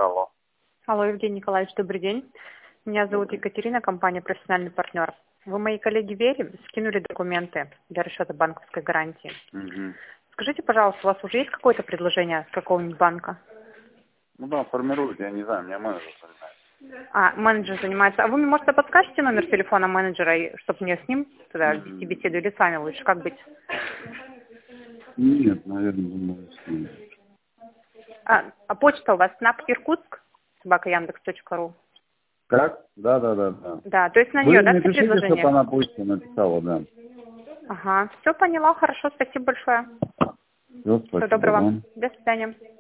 алло. Алло, Евгений Николаевич, добрый день. Меня зовут Екатерина, компания «Профессиональный партнер». Вы моей коллеге Вере скинули документы для расчета банковской гарантии. Угу. Скажите, пожалуйста, у вас уже есть какое-то предложение с какого-нибудь банка? Ну да, формируют, я не знаю, меня менеджер занимается. Менеджер занимается. А вы мне, может, подскажете номер телефона менеджера, чтобы мне с ним тогда вести беседу, или с вами лучше? Как быть? Нет, наверное, думаю, с ним. А почта у вас @irkutsk @yandex.ru. Как? Да. Да, то есть на Вы нее, да, все напишите, предложения? чтобы она почту написала, да. Ага, все поняла, хорошо, спасибо большое. Все, Всего спасибо доброго. вам. До свидания.